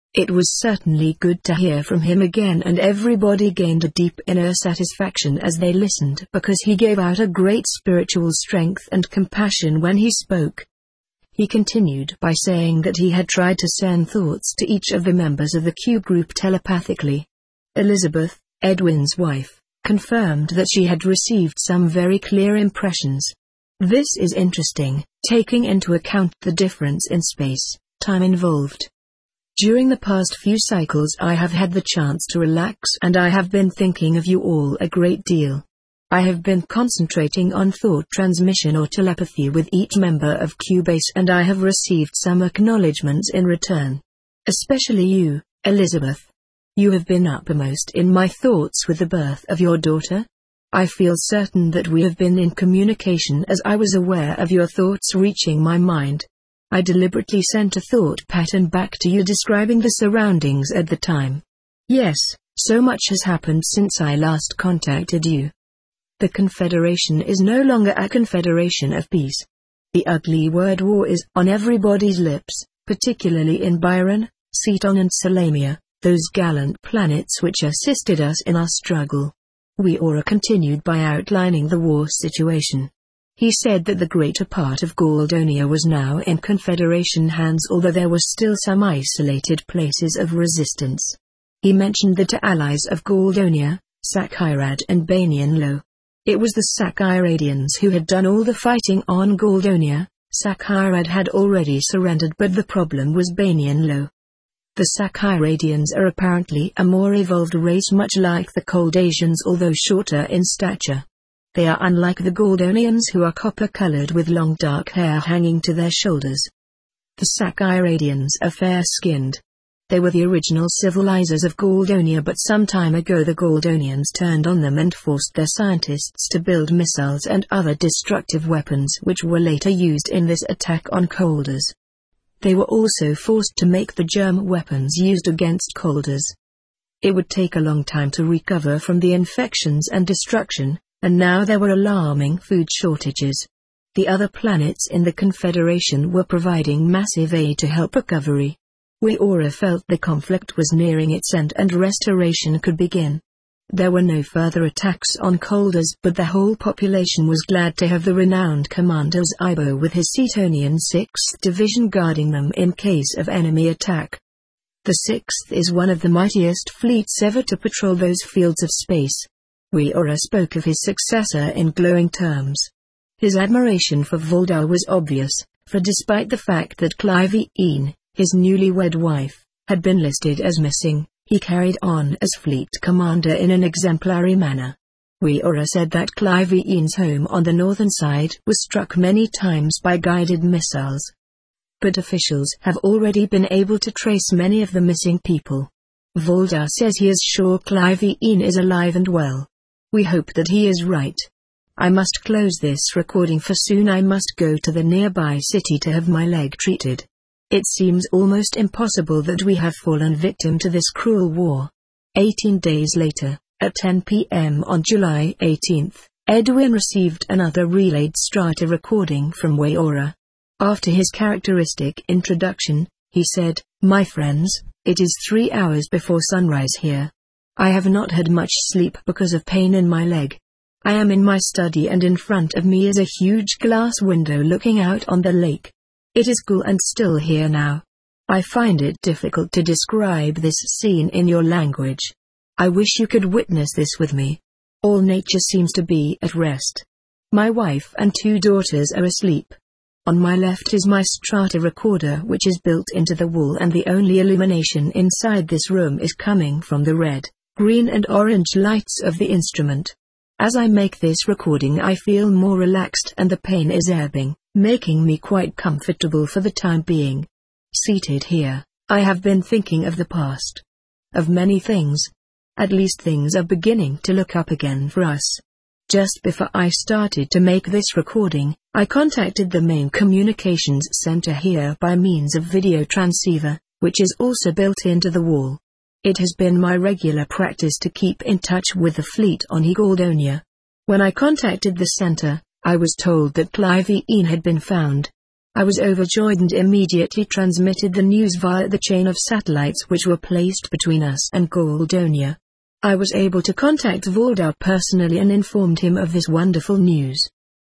It was certainly good to hear from him again, and everybody gained a deep inner satisfaction as they listened, because he gave out a great spiritual strength and compassion when he spoke. He continued by saying that he had tried to send thoughts to each of the members of the Q group telepathically. Elizabeth, Edwin's wife, confirmed that she had received some very clear impressions. This is interesting, taking into account the difference in space, time involved. During the past few cycles I have had the chance to relax, and I have been thinking of you all a great deal. I have been concentrating on thought transmission or telepathy with each member of Q-Base, and I have received some acknowledgements in return. Especially you, Elizabeth. You have been uppermost in my thoughts with the birth of your daughter. I feel certain that we have been in communication, as I was aware of your thoughts reaching my mind. I deliberately sent a thought pattern back to you describing the surroundings at the time. Yes, so much has happened since I last contacted you. The Confederation is no longer a confederation of peace. The ugly word war is on everybody's lips, particularly in Byron, Ceton and Salamia, those gallant planets which assisted us in our struggle. Weora continued by outlining the war situation. He said that the greater part of Galdonia was now in Confederation hands, although there were still some isolated places of resistance. He mentioned the two allies of Galdonia, Sakhirad and Banyan-Lo. It was the Sakhiradians who had done all the fighting on Galdonia. Sakhirad had already surrendered, but the problem was Banyan-Lo. The Sakhiradians are apparently a more evolved race, much like the Coldasians, although shorter in stature. They are unlike the Galdonians, who are copper-colored with long dark hair hanging to their shoulders. The Sakhiradians are fair-skinned. They were the original civilizers of Galdonia, but some time ago the Galdonians turned on them and forced their scientists to build missiles and other destructive weapons which were later used in this attack on Colders. They were also forced to make the germ weapons used against Colders. It would take a long time to recover from the infections and destruction, and now there were alarming food shortages. The other planets in the Confederation were providing massive aid to help recovery. Weora felt the conflict was nearing its end and restoration could begin. There were no further attacks on Colders, but the whole population was glad to have the renowned Commander Zibo with his Cetonian 6th Division guarding them in case of enemy attack. The 6th is one of the mightiest fleets ever to patrol those fields of space. Weora spoke of his successor in glowing terms. His admiration for Voldar was obvious, for despite the fact that Clive-Ian, his newlywed wife, had been listed as missing, he carried on as fleet commander in an exemplary manner. Weora said that Clive-Ian's home on the northern side was struck many times by guided missiles. But officials have already been able to trace many of the missing people. Voldar says he is sure Clive-Ian is alive and well. We hope that he is right. I must close this recording, for soon I must go to the nearby city to have my leg treated. It seems almost impossible that we have fallen victim to this cruel war. 18 days later, at 10 p.m. on July 18, Edwin received another relayed strata recording from Weora. After his characteristic introduction, he said, "My friends, it is 3 hours before sunrise here. I have not had much sleep because of pain in my leg. I am in my study, and in front of me is a huge glass window looking out on the lake. It is cool and still here now. I find it difficult to describe this scene in your language. I wish you could witness this with me. All nature seems to be at rest. My wife and 2 daughters are asleep. On my left is my strata recorder, which is built into the wall, and the only illumination inside this room is coming from the red, green and orange lights of the instrument. As I make this recording I feel more relaxed and the pain is ebbing, making me quite comfortable for the time being. Seated here, I have been thinking of the past. Of many things. At least things are beginning to look up again for us. Just before I started to make this recording, I contacted the main communications center here by means of video transceiver, which is also built into the wall. It has been my regular practice to keep in touch with the fleet on Galdonia. When I contacted the center, I was told that Clive-Ian had been found. I was overjoyed and immediately transmitted the news via the chain of satellites which were placed between us and Goldonia. I was able to contact Voldar personally and informed him of this wonderful news.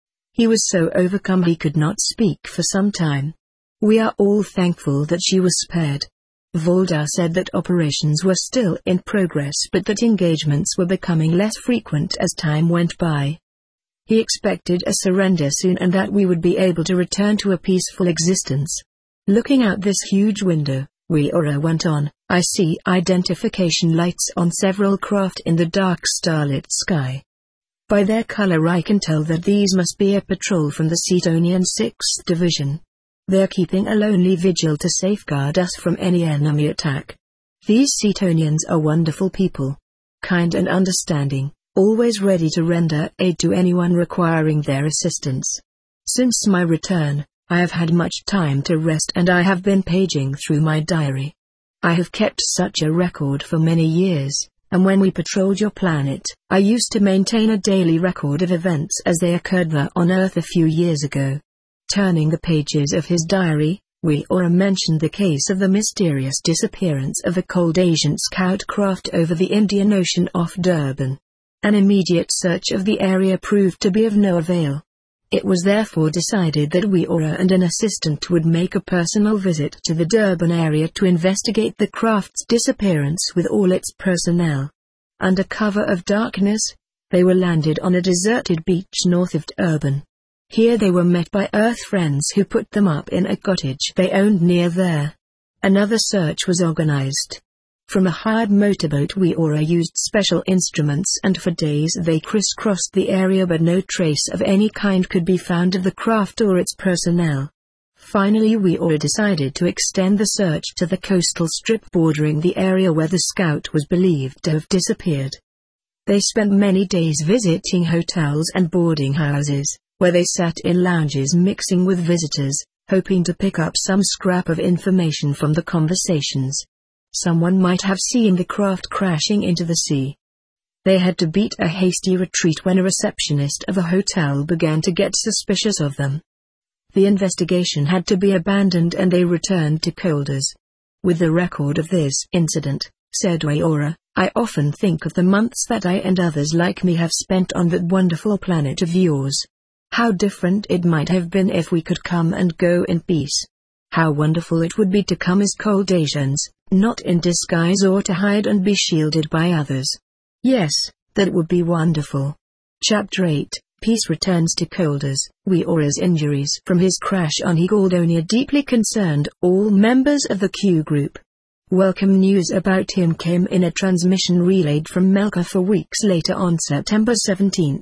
He was so overcome he could not speak for some time. We are all thankful that she was spared. Voldar said that operations were still in progress but that engagements were becoming less frequent as time went by. He expected a surrender soon and that we would be able to return to a peaceful existence. Looking out this huge window, Weora went on, I see identification lights on several craft in the dark starlit sky. By their color I can tell that these must be a patrol from the Cetonian 6th Division. They're keeping a lonely vigil to safeguard us from any enemy attack. These Cetonians are wonderful people. Kind and understanding, always ready to render aid to anyone requiring their assistance. Since my return, I have had much time to rest and I have been paging through my diary. I have kept such a record for many years, and when we patrolled your planet, I used to maintain a daily record of events as they occurred there on Earth a few years ago. Turning the pages of his diary, Weora mentioned the case of the mysterious disappearance of a Cold Asian scout craft over the Indian Ocean off Durban. An immediate search of the area proved to be of no avail. It was therefore decided that Weora and an assistant would make a personal visit to the Durban area to investigate the craft's disappearance with all its personnel. Under cover of darkness, they were landed on a deserted beach north of Durban. Here they were met by Earth friends who put them up in a cottage they owned near there. Another search was organized. From a hired motorboat Weora used special instruments and for days they crisscrossed the area but no trace of any kind could be found of the craft or its personnel. Finally Weora decided to extend the search to the coastal strip bordering the area where the scout was believed to have disappeared. They spent many days visiting hotels and boarding houses, where they sat in lounges mixing with visitors, hoping to pick up some scrap of information from the conversations. Someone might have seen the craft crashing into the sea. They had to beat a hasty retreat when a receptionist of a hotel began to get suspicious of them. The investigation had to be abandoned and they returned to Colders. With the record of this incident, said Weora, I often think of the months that I and others like me have spent on that wonderful planet of yours. How different it might have been if we could come and go in peace. How wonderful it would be to come as Cold Asians, not in disguise or to hide and be shielded by others. Yes, that would be wonderful. Chapter 8, Peace returns to Colders. Weora's injuries from his crash on Goldonia deeply concerned all members of the Q group. Welcome news about him came in a transmission relayed from Melka 4 weeks later on September 17,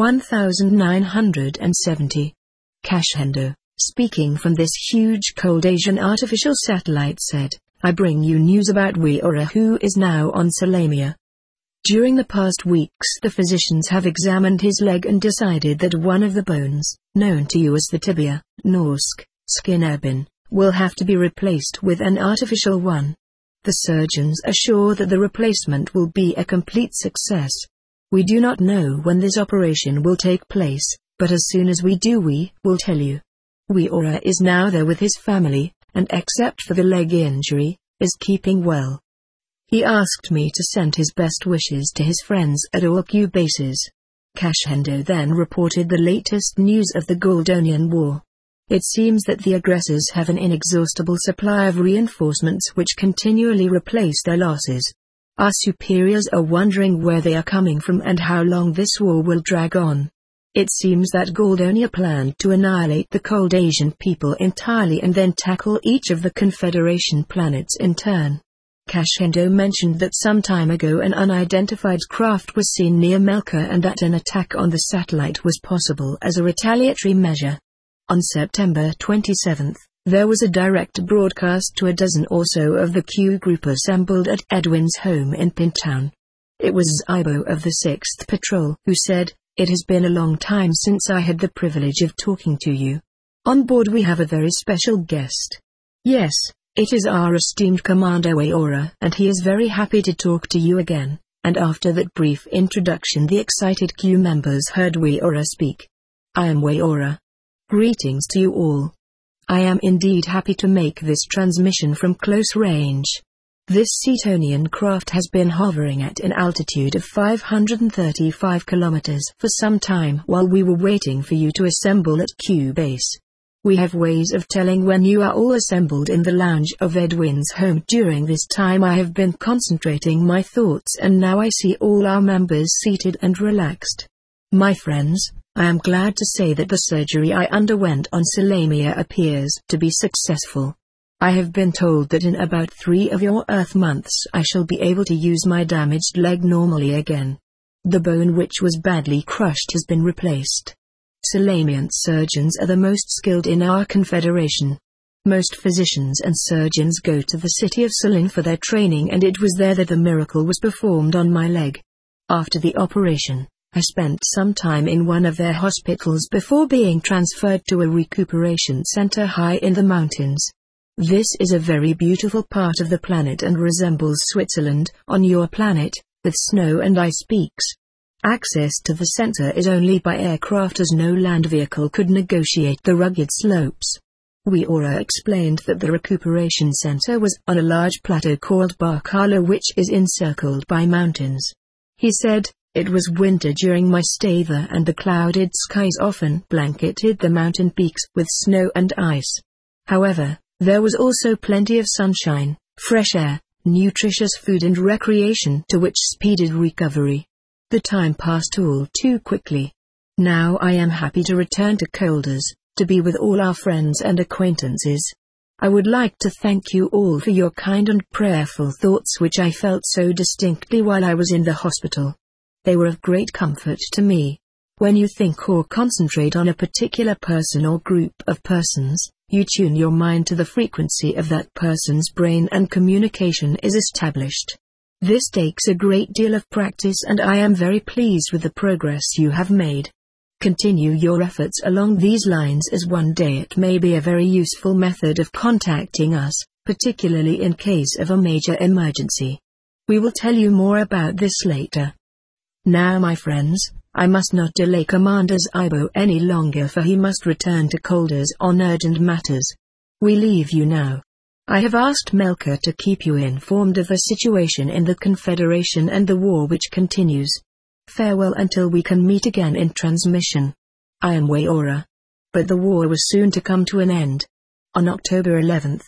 1970. Kashendo, speaking from this huge Cold Asian artificial satellite said, I bring you news about Weora who is now on Salamia. During the past weeks the physicians have examined his leg and decided that one of the bones, known to you as the tibia, Norsk, skin will have to be replaced with an artificial one. The surgeons are sure that the replacement will be a complete success. We do not know when this operation will take place, but as soon as we do we will tell you. Weora is now there with his family, and except for the leg injury, is keeping well. He asked me to send his best wishes to his friends at all Q bases. Kashendo then reported the latest news of the Goldonian War. It seems that the aggressors have an inexhaustible supply of reinforcements which continually replace their losses. Our superiors are wondering where they are coming from and how long this war will drag on. It seems that Goldonia planned to annihilate the Cold Asian people entirely and then tackle each of the Confederation planets in turn. Kashendo mentioned that some time ago an unidentified craft was seen near Melka and that an attack on the satellite was possible as a retaliatory measure. On September 27, there was a direct broadcast to a dozen or so of the Q group assembled at Edwin's home in Pintown. It was Zibo of the 6th Patrol who said, It has been a long time since I had the privilege of talking to you. On board we have a very special guest. Yes, it is our esteemed Commander Weora, and he is very happy to talk to you again. And after that brief introduction the excited Q members heard Weora speak. I am Weora. Greetings to you all. I am indeed happy to make this transmission from close range. This Setonian craft has been hovering at an altitude of 535 kilometers for some time while we were waiting for you to assemble at Q base. We have ways of telling when you are all assembled in the lounge of Edwin's home. During this time I have been concentrating my thoughts, and now I see all our members seated and relaxed. My friends, I am glad to say that the surgery I underwent on Salamia appears to be successful. I have been told that in about 3 of your Earth months I shall be able to use my damaged leg normally again. The bone which was badly crushed has been replaced. Salamian surgeons are the most skilled in our confederation. Most physicians and surgeons go to the city of Salin for their training, and it was there that the miracle was performed on my leg. After the operation, I spent some time in one of their hospitals before being transferred to a recuperation center high in the mountains. This is a very beautiful part of the planet and resembles Switzerland, on your planet, with snow and ice peaks. Access to the center is only by aircraft, as no land vehicle could negotiate the rugged slopes. Weora explained that the recuperation center was on a large plateau called Barkala, which is encircled by mountains. He said, "It was winter during my stay there, and the clouded skies often blanketed the mountain peaks with snow and ice. However, there was also plenty of sunshine, fresh air, nutritious food and recreation, to which speeded recovery. The time passed all too quickly. Now I am happy to return to Colders, to be with all our friends and acquaintances. I would like to thank you all for your kind and prayerful thoughts, which I felt so distinctly while I was in the hospital. They were of great comfort to me. When you think or concentrate on a particular person or group of persons, you tune your mind to the frequency of that person's brain, and communication is established. This takes a great deal of practice, and I am very pleased with the progress you have made. Continue your efforts along these lines, as one day it may be a very useful method of contacting us, particularly in case of a major emergency. We will tell you more about this later. Now, my friends, I must not delay Commander Zibo any longer, for he must return to Colders on urgent matters. We leave you now. I have asked Melka to keep you informed of the situation in the Confederation and the war which continues. Farewell until we can meet again in transmission. I am Weora. But the war was soon to come to an end. On October 11th,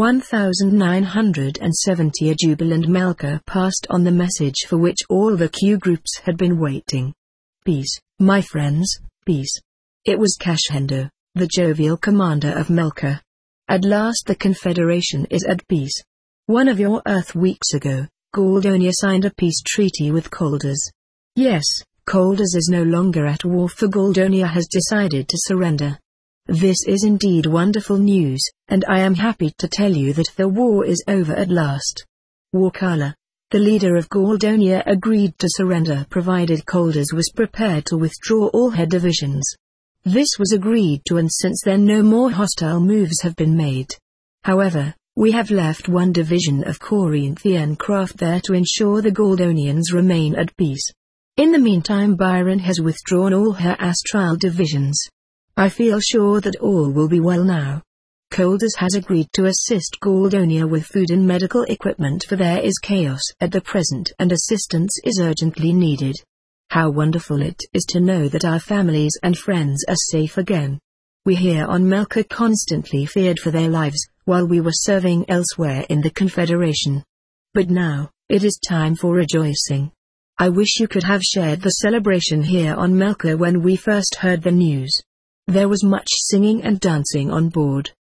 1970, a jubilant Melka passed on the message for which all the Q groups had been waiting. Peace, my friends, peace. It was Kashendo, the jovial commander of Melka. At last the Confederation is at peace. One of your Earth weeks ago, Goldonia signed a peace treaty with Colders. Yes, Colders is no longer at war, for Goldonia has decided to surrender. This is indeed wonderful news, and I am happy to tell you that the war is over at last. Wakala, the leader of Goldonia, agreed to surrender provided Colders was prepared to withdraw all her divisions. This was agreed to, and since then no more hostile moves have been made. However, we have left one division of Corinthian craft there to ensure the Goldonians remain at peace. In the meantime, Byron has withdrawn all her astral divisions. I feel sure that all will be well now. Colders has agreed to assist Goldonia with food and medical equipment, for there is chaos at the present and assistance is urgently needed. How wonderful it is to know that our families and friends are safe again. We here on Melka constantly feared for their lives while we were serving elsewhere in the Confederation. But now, it is time for rejoicing. I wish you could have shared the celebration here on Melka when we first heard the news. There was much singing and dancing on board.